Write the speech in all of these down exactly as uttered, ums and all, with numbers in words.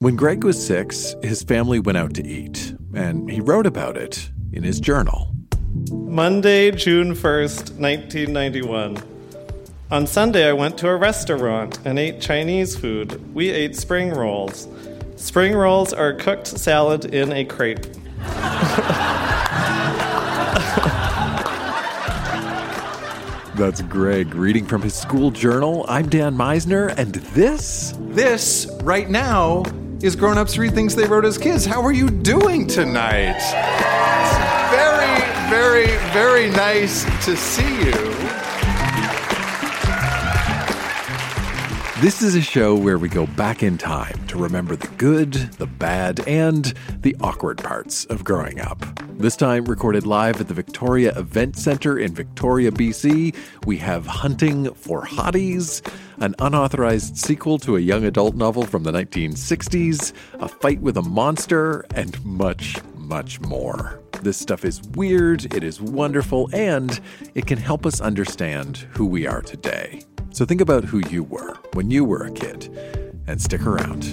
When Greg was six, his family went out to eat, and he wrote about it in his journal. Monday, June first, nineteen ninety-one. On Sunday, I went to a restaurant and ate Chinese food. We ate spring rolls. Spring rolls are cooked salad in a crepe. That's Greg reading from his school journal. I'm Dan Meisner, and this... This, right now, is Grown Ups Read Things They Wrote as Kids. How are you doing tonight? It's very, very, very nice to see you. This is a show where we go back in time to remember the good, the bad, and the awkward parts of growing up. This time recorded live at the Victoria Event Centre in Victoria, B C, we have Hunting for Hotties, an unauthorized sequel to a young adult novel from the nineteen sixties, a fight with a monster, and much, much more. This stuff is weird, it is wonderful, and it can help us understand who we are today. So think about who you were when you were a kid, and stick around.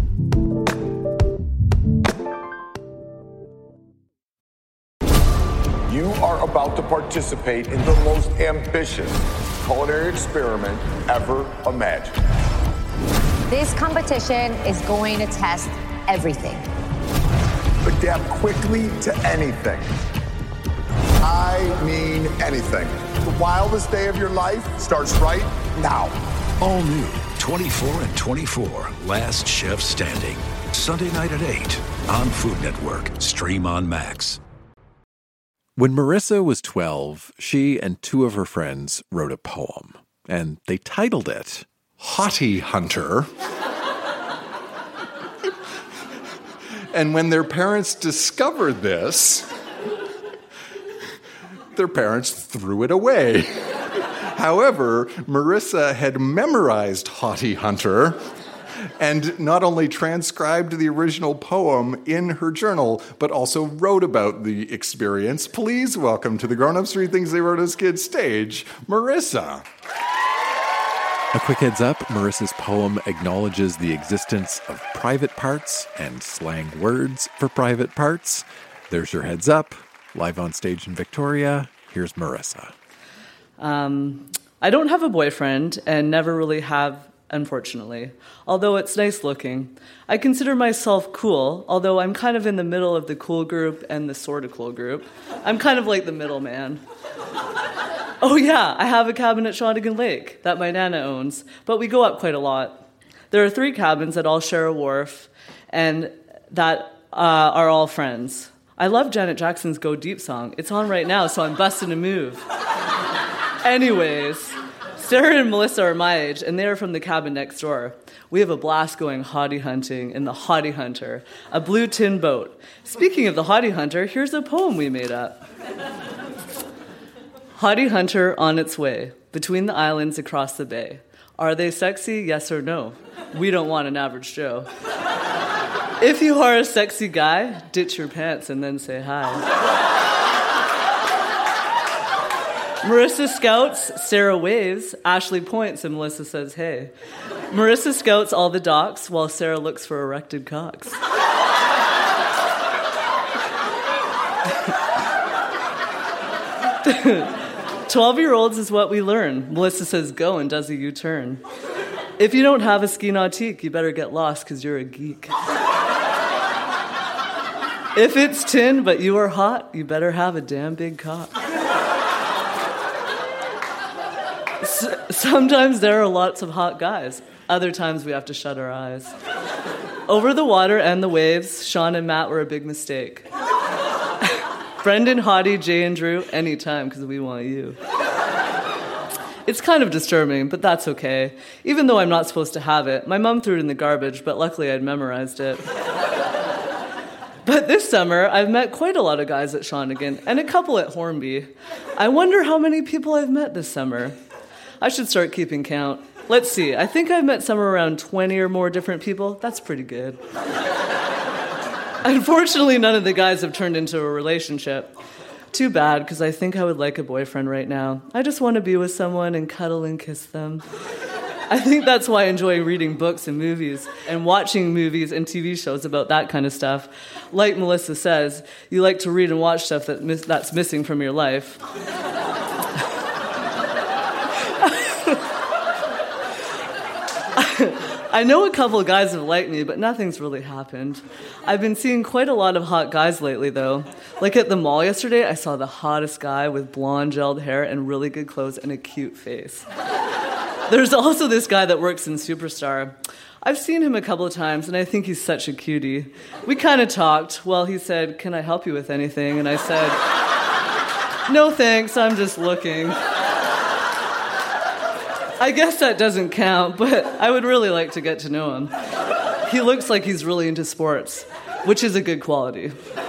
You are about to participate in the most ambitious culinary experiment ever imagined. This competition is going to test everything. Adapt quickly to anything. I mean anything. The wildest day of your life starts right now. All new, twenty-four and twenty-four, Last Chef Standing. Sunday night at eight on Food Network. Stream on Max. When Marissa was twelve, she and two of her friends wrote a poem, and they titled it Hottie Hunter. And when their parents discovered this, their parents threw it away. However, Marissa had memorized Hottie Hunter and not only transcribed the original poem in her journal, but also wrote about the experience. Please welcome to the Grown Ups Read Things They Wrote as Kids stage, Marissa. A quick heads up, Marissa's poem acknowledges the existence of private parts and slang words for private parts. There's your heads up. Live on stage in Victoria, here's Marissa. Um, I don't have a boyfriend and never really have, unfortunately, although it's nice looking. I consider myself cool, although I'm kind of in the middle of the cool group and the sort of cool group. I'm kind of like the middleman. Oh yeah, I have a cabin at Shawnigan Lake that my Nana owns, but we go up quite a lot. There are three cabins that all share a wharf and that uh, are all friends. I love Janet Jackson's Go Deep song. It's on right now, so I'm busting a move. Anyways, Sarah and Melissa are my age, and they are from the cabin next door. We have a blast going hottie hunting in the Hottie Hunter, a blue tin boat. Speaking of the Hottie Hunter, here's a poem we made up. Hottie Hunter on its way, between the islands across the bay. Are they sexy, yes or no? We don't want an average Joe. If you are a sexy guy, ditch your pants and then say hi. Marissa scouts, Sarah waves, Ashley points, and Melissa says hey. Marissa scouts all the docks while Sarah looks for erected cocks. Twelve-year-olds is what we learn. Melissa says go and does a U-turn. If you don't have a ski nautique, you better get lost because you're a geek. If it's tin but you are hot, you better have a damn big cock. S- sometimes there are lots of hot guys. Other times we have to shut our eyes. Over the water and the waves, Sean and Matt were a big mistake. Brendan, Hottie, Jay, and Drew, anytime, because we want you. It's kind of disturbing, but that's okay. Even though I'm not supposed to have it, my mom threw it in the garbage, but luckily I'd memorized it. But this summer, I've met quite a lot of guys at Shawnigan, and a couple at Hornby. I wonder how many people I've met this summer. I should start keeping count. Let's see, I think I've met somewhere around twenty or more different people. That's pretty good. Unfortunately, none of the guys have turned into a relationship. Too bad, because I think I would like a boyfriend right now. I just want to be with someone and cuddle and kiss them. I think that's why I enjoy reading books and movies and watching movies and T V shows about that kind of stuff. Like Melissa says, you like to read and watch stuff that mis- that's missing from your life. I know a couple of guys have liked me, but nothing's really happened. I've been seeing quite a lot of hot guys lately, though. Like at the mall yesterday, I saw the hottest guy with blonde gelled hair and really good clothes and a cute face. There's also this guy that works in Superstar. I've seen him a couple of times, and I think he's such a cutie. We kind of talked. Well, he said, "Can I help you with anything?" And I said, "No, thanks, I'm just looking." I guess that doesn't count, but I would really like to get to know him. He looks like he's really into sports, which is a good quality.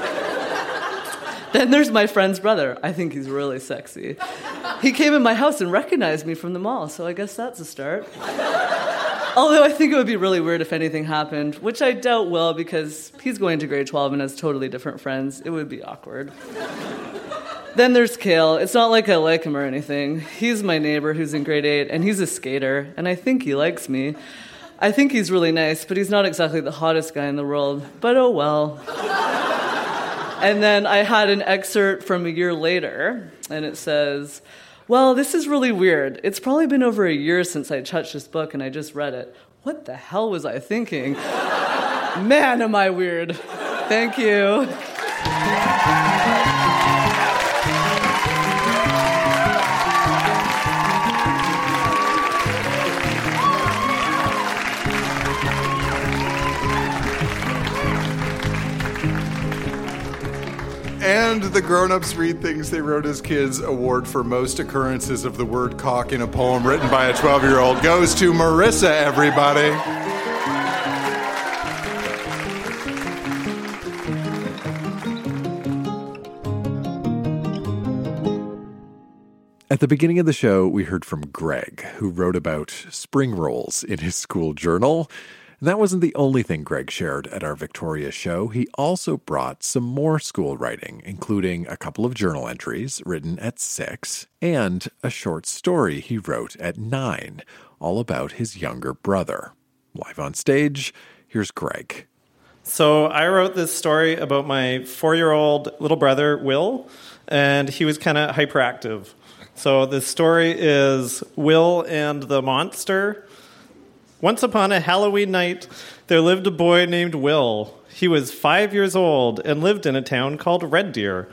Then there's my friend's brother. I think he's really sexy. He came in my house and recognized me from the mall, so I guess that's a start. Although I think it would be really weird if anything happened, which I doubt will because he's going to grade twelve and has totally different friends. It would be awkward. Then there's Kale. It's not like I like him or anything. He's my neighbor who's in grade eight, and he's a skater, and I think he likes me. I think he's really nice, but he's not exactly the hottest guy in the world. But oh well. And then I had an excerpt from a year later, and it says, "Well, this is really weird. It's probably been over a year since I touched this book, and I just read it. What the hell was I thinking? Man, am I weird. Thank you." And the grown-ups read things they wrote as kids award for most occurrences of the word cock in a poem written by a twelve-year-old goes to Marissa, everybody. At the beginning of the show, we heard from Greg, who wrote about spring rolls in his school journal. And that wasn't the only thing Greg shared at our Victoria show. He also brought some more school writing, including a couple of journal entries written at six and a short story he wrote at nine, all about his younger brother. Live on stage, here's Greg. So I wrote this story about my four-year-old little brother, Will, and he was kind of hyperactive. So the story is Will and the Monster. Once upon a Halloween night, there lived a boy named Will. He was five years old and lived in a town called Red Deer.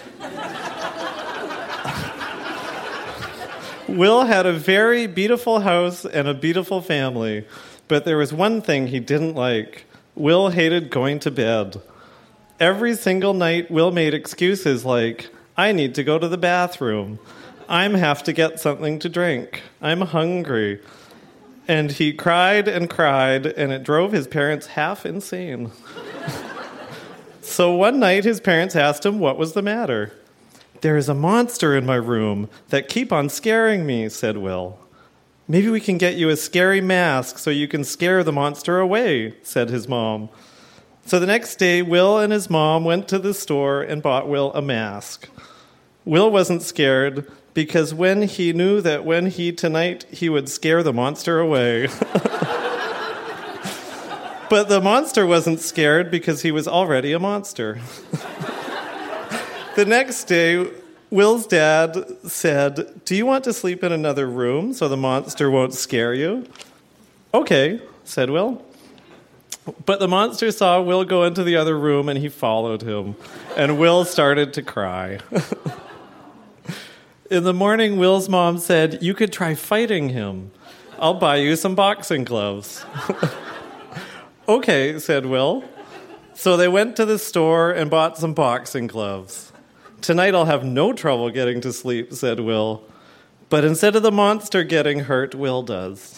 Will had a very beautiful house and a beautiful family, but there was one thing he didn't like. Will hated going to bed. Every single night, Will made excuses like, "I need to go to the bathroom. I'm have to get something to drink. I'm hungry." And he cried and cried, and it drove his parents half insane. So one night, his parents asked him what was the matter. "There is a monster in my room that keep on scaring me," said Will. "Maybe we can get you a scary mask so you can scare the monster away," said his mom. So the next day, Will and his mom went to the store and bought Will a mask. Will wasn't scared, because when he knew that when he tonight he would scare the monster away. But the monster wasn't scared because he was already a monster. The next day, Will's dad said, "Do you want to sleep in another room so the monster won't scare you?" "Okay," said Will. But the monster saw Will go into the other room and he followed him. And Will started to cry. In the morning, Will's mom said, "You could try fighting him. I'll buy you some boxing gloves." "Okay," said Will. So they went to the store and bought some boxing gloves. "Tonight I'll have no trouble getting to sleep," said Will. But instead of the monster getting hurt, Will does.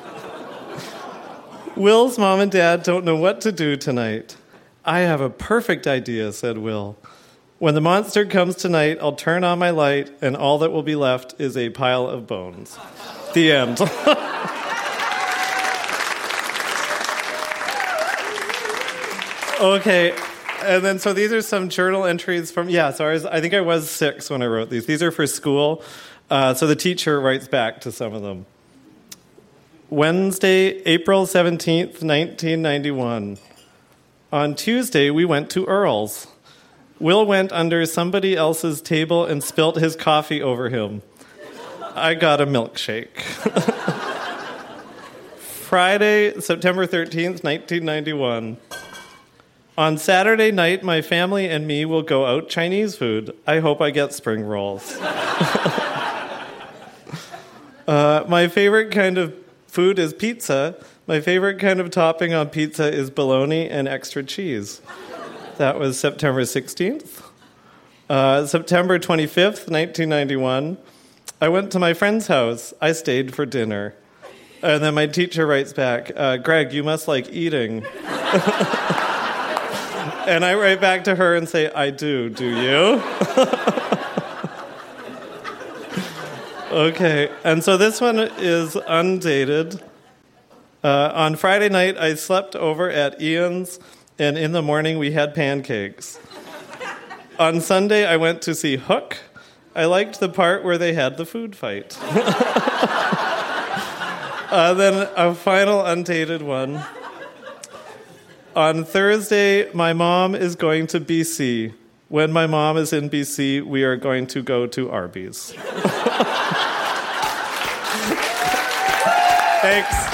Will's mom and dad don't know what to do tonight. "I have a perfect idea," said Will. "When the monster comes tonight, I'll turn on my light, and all that will be left is a pile of bones." The end. Okay, and then so these are some journal entries from, yeah, so I, was, I think I was six when I wrote these. These are for school, uh, so the teacher writes back to some of them. Wednesday, April seventeenth, nineteen ninety-one. On Tuesday, we went to Earl's. Will went under somebody else's table and spilt his coffee over him. I got a milkshake. Friday, September thirteenth, nineteen ninety-one. On Saturday night, my family and me will go out Chinese food. I hope I get spring rolls. uh, my favorite kind of food is pizza. My favorite kind of topping on pizza is bologna and extra cheese. That was September sixteenth. Uh, September twenty-fifth, nineteen ninety-one. I went to my friend's house. I stayed for dinner. And then my teacher writes back, uh, Greg, you must like eating. And I write back to her and say, I do. Do you? Okay. And so this one is undated. Uh, on Friday night, I slept over at Ian's, and in the morning, we had pancakes. On Sunday, I went to see Hook. I liked the part where they had the food fight. uh, then a final undated one. On Thursday, my mom is going to B C. When my mom is in B C, we are going to go to Arby's. Thanks.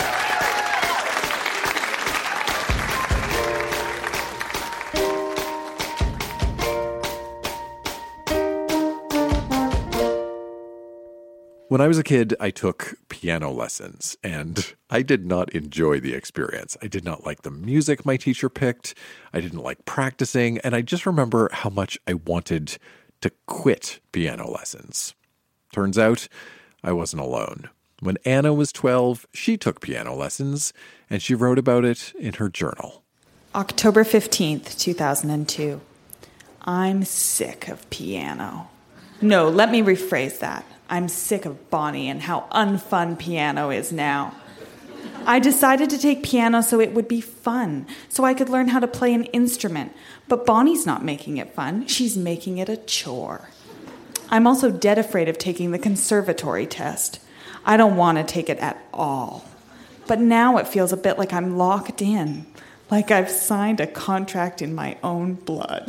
When I was a kid, I took piano lessons, and I did not enjoy the experience. I did not like the music my teacher picked. I didn't like practicing, and I just remember how much I wanted to quit piano lessons. Turns out, I wasn't alone. When Anna was twelve, she took piano lessons, and she wrote about it in her journal. October fifteenth, two thousand two. I'm sick of piano. No, let me rephrase that. I'm sick of Bonnie and how unfun piano is now. I decided to take piano so it would be fun, so I could learn how to play an instrument. But Bonnie's not making it fun. She's making it a chore. I'm also dead afraid of taking the conservatory test. I don't want to take it at all. But now it feels a bit like I'm locked in, like I've signed a contract in my own blood.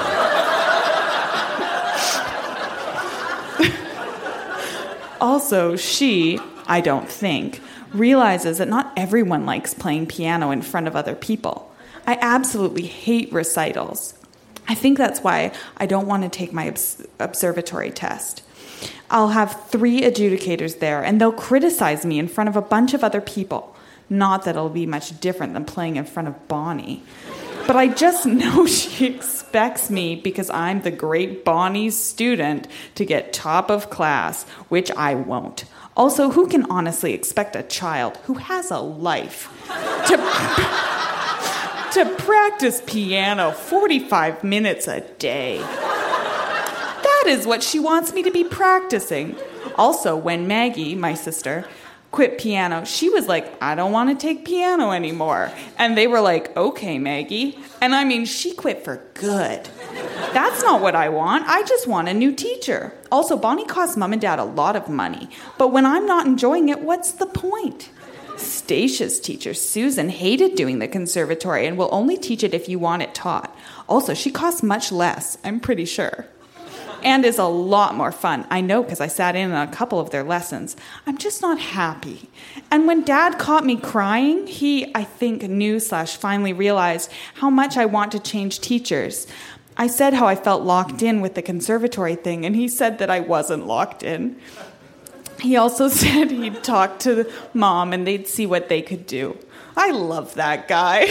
Also, she, I don't think, realizes that not everyone likes playing piano in front of other people. I absolutely hate recitals. I think that's why I don't want to take my obs- observatory test. I'll have three adjudicators there, and they'll criticize me in front of a bunch of other people. Not that it'll be much different than playing in front of Bonnie. But I just know she expects me, because I'm the great Bonnie's student, to get top of class, which I won't. Also, who can honestly expect a child who has a life to, to practice piano forty-five minutes a day? That is what she wants me to be practicing. Also, when Maggie, my sister, quit piano, she was like, I don't want to take piano anymore. And they were like, okay, Maggie. And I mean, she quit for good. That's not what I want. I just want a new teacher. Also, Bonnie costs Mom and Dad a lot of money. But when I'm not enjoying it, what's the point? Stacia's teacher, Susan, hated doing the conservatory and will only teach it if you want it taught. Also, she costs much less, I'm pretty sure. And is a lot more fun. I know, because I sat in on a couple of their lessons. I'm just not happy. And when Dad caught me crying, he, I think, knew slash finally realized how much I want to change teachers. I said how I felt locked in with the conservatory thing, and he said that I wasn't locked in. He also said he'd talk to Mom and they'd see what they could do. I love that guy.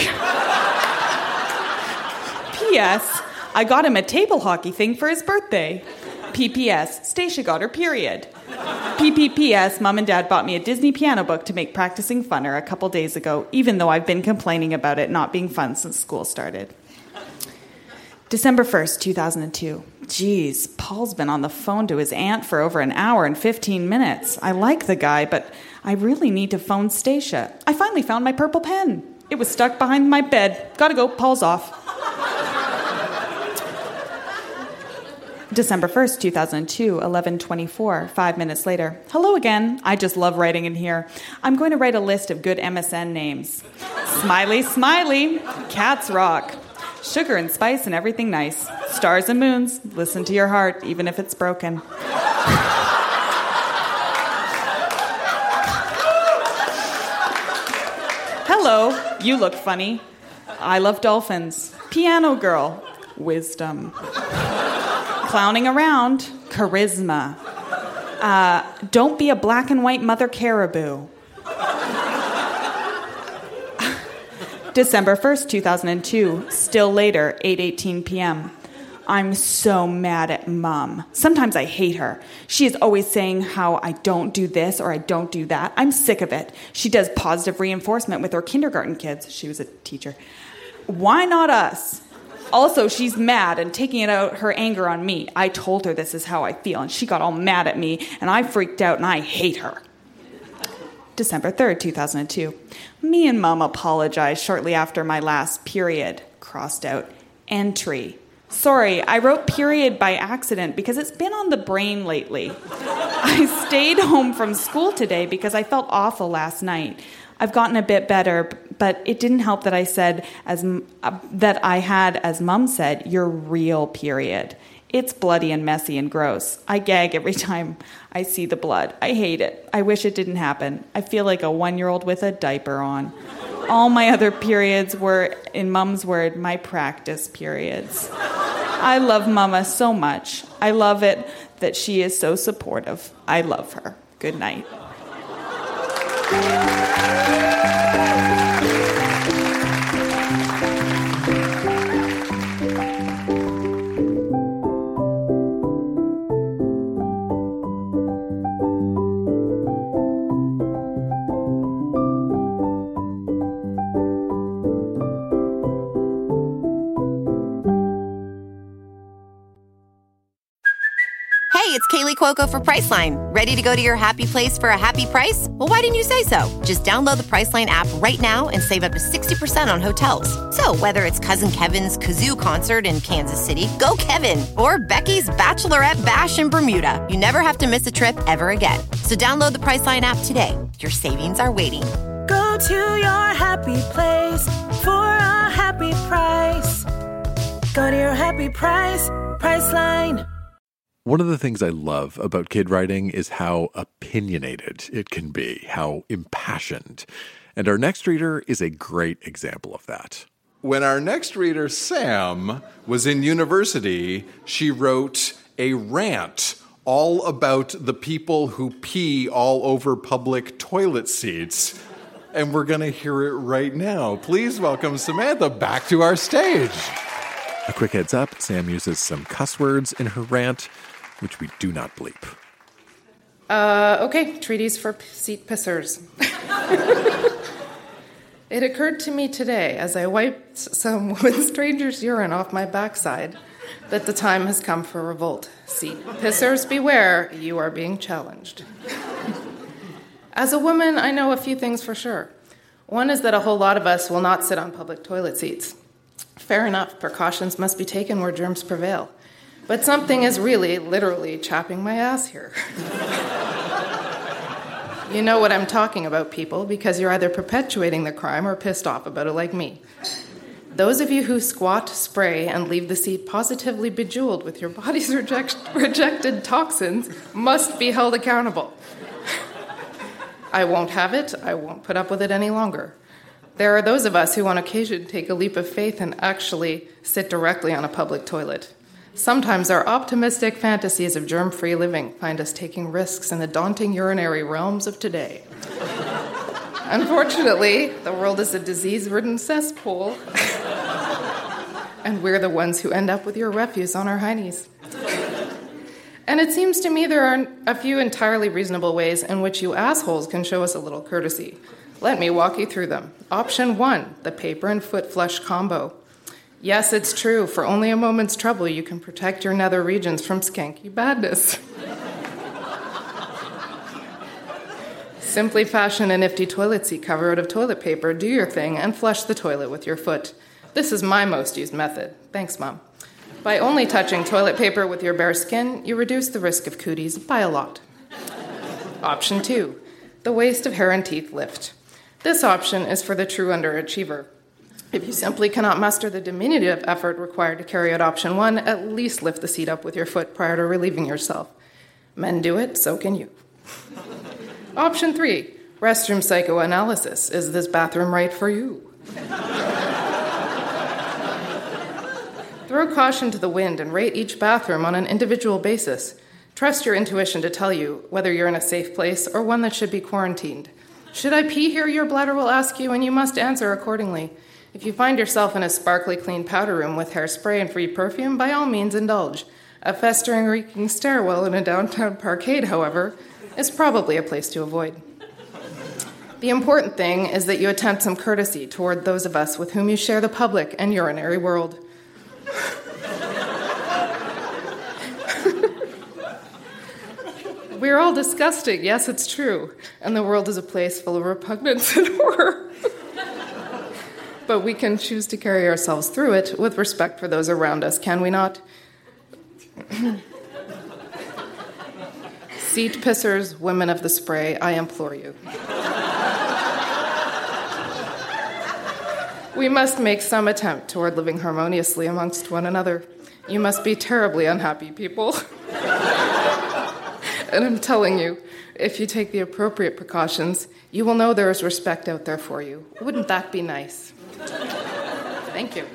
P S I got him a table hockey thing for his birthday. P P S Stacia got her period. P P P S Mom and Dad bought me a Disney piano book to make practicing funner a couple days ago, even though I've been complaining about it not being fun since school started. December first, two thousand two. Geez, Paul's been on the phone to his aunt for over an hour and fifteen minutes. I like the guy, but I really need to phone Stacia. I finally found my purple pen. It was stuck behind my bed. Gotta go, Paul's off. December first, two thousand two, eleven twenty-four, five minutes later. Hello again. I just love writing in here. I'm going to write a list of good M S N names. Smiley, Smiley. Cats rock. Sugar and spice and everything nice. Stars and moons. Listen to your heart, even if it's broken. Hello. You look funny. I love dolphins. Piano girl. Wisdom. Clowning around. Charisma. Uh, don't be a black and white mother caribou. December first, two thousand two. Still later, eight eighteen p.m. I'm so mad at Mom. Sometimes I hate her. She is always saying how I don't do this or I don't do that. I'm sick of it. She does positive reinforcement with her kindergarten kids. She was a teacher. Why not us? Also, she's mad and taking it out her anger on me. I told her this is how I feel, and she got all mad at me, and I freaked out, and I hate her. December third, two thousand two. Me and Mom apologized shortly after my last period. Crossed out. Entry. Sorry, I wrote period by accident because it's been on the brain lately. I stayed home from school today because I felt awful last night. I've gotten a bit better, but it didn't help that I said, as uh, that I had, as Mom said, your real period. It's bloody and messy and gross. I gag every time I see the blood. I hate it. I wish it didn't happen. I feel like a one-year-old with a diaper on. All my other periods were, in Mom's word, my practice periods. I love Mama so much. I love it that she is so supportive. I love her. Good night. It's Kaylee Cuoco for Priceline. Ready to go to your happy place for a happy price? Well, why didn't you say so? Just download the Priceline app right now and save up to sixty percent on hotels. So whether it's Cousin Kevin's Kazoo Concert in Kansas City, go Kevin, or Becky's Bachelorette Bash in Bermuda, you never have to miss a trip ever again. So download the Priceline app today. Your savings are waiting. Go to your happy place for a happy price. Go to your happy price, Priceline. One of the things I love about kid writing is how opinionated it can be, how impassioned. And our next reader is a great example of that. When our next reader, Sam, was in university, she wrote a rant all about the people who pee all over public toilet seats. And we're going to hear it right now. Please welcome Samantha back to our stage. A quick heads up, Sam uses some cuss words in her rant, which we do not bleep. Uh, okay, treaties for p- seat pissers. It occurred to me today, as I wiped some woman stranger's urine off my backside, that the time has come for revolt. Seat pissers, beware, you are being challenged. As a woman, I know a few things for sure. One is that a whole lot of us will not sit on public toilet seats. Fair enough, precautions must be taken where germs prevail. But something is really, literally chapping my ass here. You know what I'm talking about, people, because you're either perpetuating the crime or pissed off about it like me. Those of you who squat, spray, and leave the seat positively bejeweled with your body's reject- rejected toxins must be held accountable. I won't have it. I won't put up with it any longer. There are those of us who on occasion take a leap of faith and actually sit directly on a public toilet. Sometimes our optimistic fantasies of germ-free living find us taking risks in the daunting urinary realms of today. Unfortunately, the world is a disease-ridden cesspool, and we're the ones who end up with your refuse on our heinies. And it seems to me there are a few entirely reasonable ways in which you assholes can show us a little courtesy. Let me walk you through them. Option one, the paper and foot flush combo. Yes, it's true. For only a moment's trouble, you can protect your nether regions from skanky badness. Simply fashion a nifty toilet seat cover out of toilet paper, do your thing, and flush the toilet with your foot. This is my most used method. Thanks, Mom. By only touching toilet paper with your bare skin, you reduce the risk of cooties by a lot. Option two, the waste of hair and teeth lift. This option is for the true underachiever. If you simply cannot muster the diminutive effort required to carry out option one, at least lift the seat up with your foot prior to relieving yourself. Men do it, so can you. Option three, restroom psychoanalysis. Is this bathroom right for you? Throw caution to the wind and rate each bathroom on an individual basis. Trust your intuition to tell you whether you're in a safe place or one that should be quarantined. Should I pee here, your bladder will ask you, and you must answer accordingly. If you find yourself in a sparkly clean powder room with hairspray and free perfume, by all means indulge. A festering, reeking stairwell in a downtown parkade, however, is probably a place to avoid. The important thing is that you attempt some courtesy toward those of us with whom you share the public and urinary world. We're all disgusting, yes, it's true, and the world is a place full of repugnance and horror. But we can choose to carry ourselves through it with respect for those around us, can we not? Seat pissers, women of the spray, I implore you. We must make some attempt toward living harmoniously amongst one another. You must be terribly unhappy people. And I'm telling you, if you take the appropriate precautions, you will know there is respect out there for you. Wouldn't that be nice? Thank you.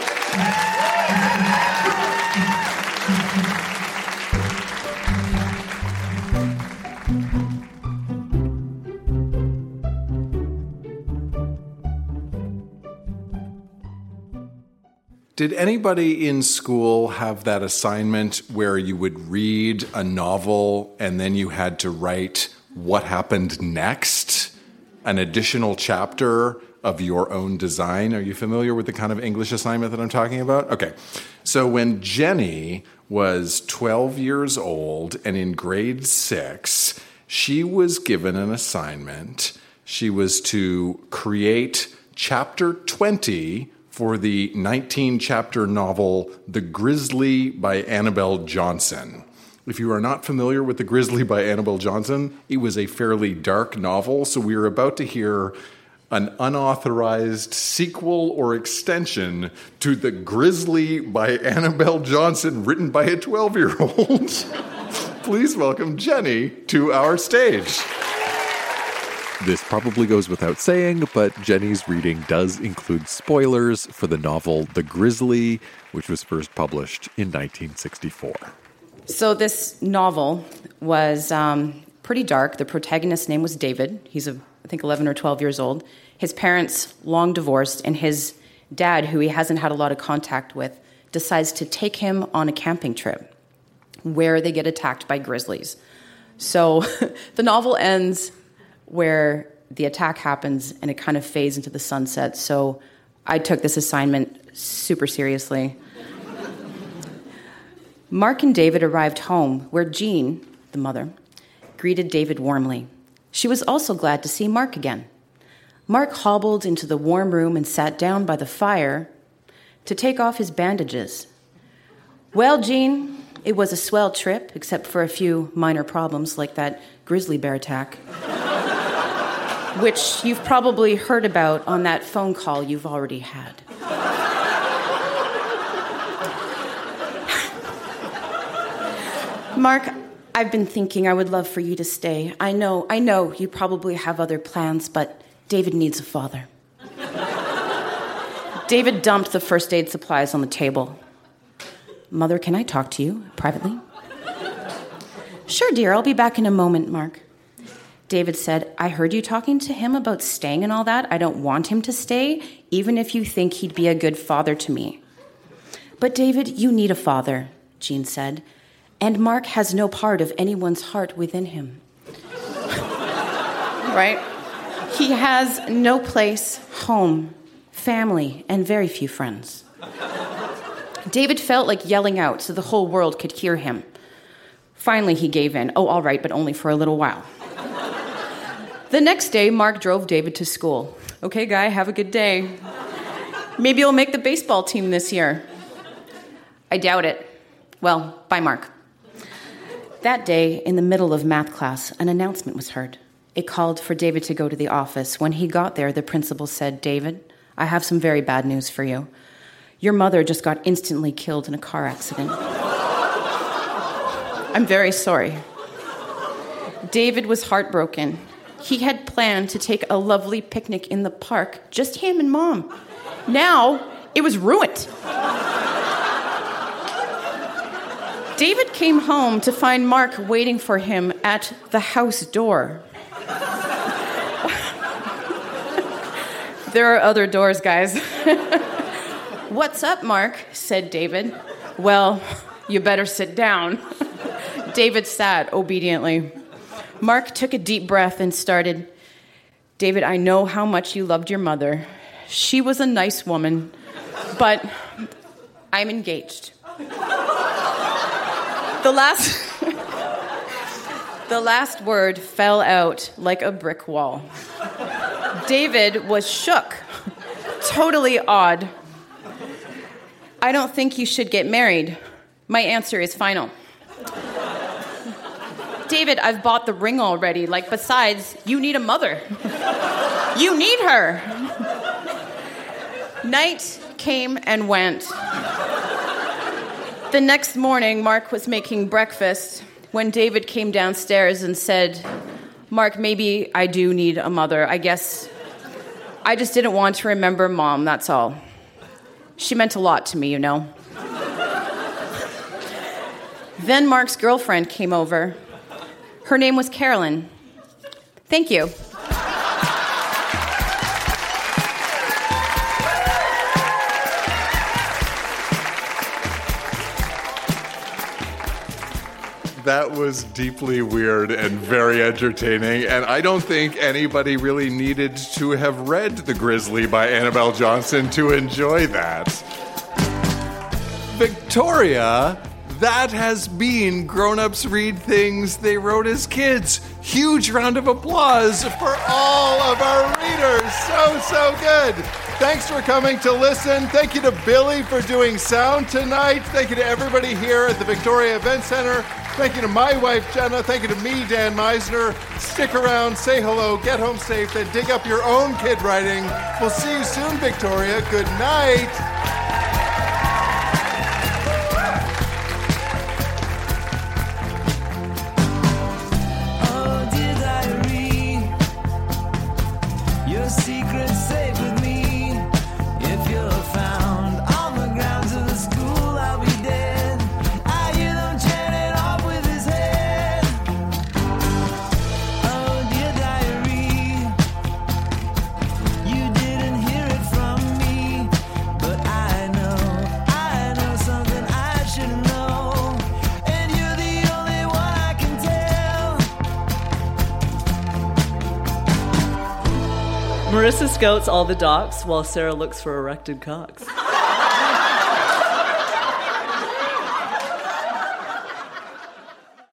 Did anybody in school have that assignment where you would read a novel and then you had to write what happened next? An additional chapter of your own design? Are you familiar with the kind of English assignment that I'm talking about? Okay. So when Jenny was twelve years old and in grade six, she was given an assignment. She was to create chapter twenty for the nineteen-chapter novel The Grizzly by Annabel Johnson. If you are not familiar with The Grizzly by Annabel Johnson, it was a fairly dark novel, so we are about to hear an unauthorized sequel or extension to The Grizzly by Annabel Johnson, written by a twelve-year-old. Please welcome Jenny to our stage. This probably goes without saying, but Jenny's reading does include spoilers for the novel The Grizzly, which was first published in nineteen sixty-four. So this novel was um, pretty dark. The protagonist's name was David. He's, a, I think, eleven or twelve years old. His parents long divorced, and his dad, who he hasn't had a lot of contact with, decides to take him on a camping trip where they get attacked by grizzlies. So the novel ends where the attack happens and it kind of fades into the sunset. So I took this assignment super seriously. Mark and David arrived home where Jean, the mother, greeted David warmly. She was also glad to see Mark again. Mark hobbled into the warm room and sat down by the fire to take off his bandages. Well, Jean, it was a swell trip, except for a few minor problems like that grizzly bear attack, which you've probably heard about on that phone call you've already had. Mark, I've been thinking I would love for you to stay. I know, I know you probably have other plans, but David needs a father. David dumped the first aid supplies on the table. Mother, can I talk to you privately? Sure, dear, I'll be back in a moment, Mark. David said, I heard you talking to him about staying and all that. I don't want him to stay, even if you think he'd be a good father to me. But David, you need a father, Jean said, and Mark has no part of anyone's heart within him. Right? He has no place, home, family, and very few friends. David felt like yelling out so the whole world could hear him. Finally, he gave in. Oh, all right, but only for a little while. The next day, Mark drove David to school. Okay, guy, have a good day. Maybe you'll make the baseball team this year. I doubt it. Well, bye, Mark. That day, in the middle of math class, an announcement was heard. It called for David to go to the office. When he got there, the principal said, "David, I have some very bad news for you. Your mother just got instantly killed in a car accident." I'm very sorry. David was heartbroken. He had planned to take a lovely picnic in the park, just him and Mom. Now, it was ruined. David came home to find Mark waiting for him at the house door. There are other doors, guys. "What's up, Mark?" said David. "Well, you better sit down." David sat obediently. Mark took a deep breath and started, "David, I know how much you loved your mother. She was a nice woman, but I'm engaged." The last, the last word fell out like a brick wall. David was shook, totally awed. "I don't think you should get married. My answer is final." "David, I've bought the ring already. Like, besides, you need a mother. You need her." Night came and went. The next morning, Mark was making breakfast when David came downstairs and said, "Mark, maybe I do need a mother. I guess I just didn't want to remember Mom, that's all. She meant a lot to me, you know." Then Mark's girlfriend came over. Her name was Carolyn. Thank you. That was deeply weird and very entertaining, and I don't think anybody really needed to have read The Grizzly by Annabelle Johnson to enjoy that. Victoria, that has been Grown Ups Read Things They Wrote as Kids. Huge round of applause for all of our readers. So, so good. Thanks for coming to listen. Thank you to Billy for doing sound tonight. Thank you to everybody here at the Victoria Event Center. Thank you to my wife, Jenna. Thank you to me, Dan Meisner. Stick around, say hello, get home safe, then dig up your own kid writing. We'll see you soon, Victoria. Good night. Marissa scouts all the docks while Sarah looks for erected cocks.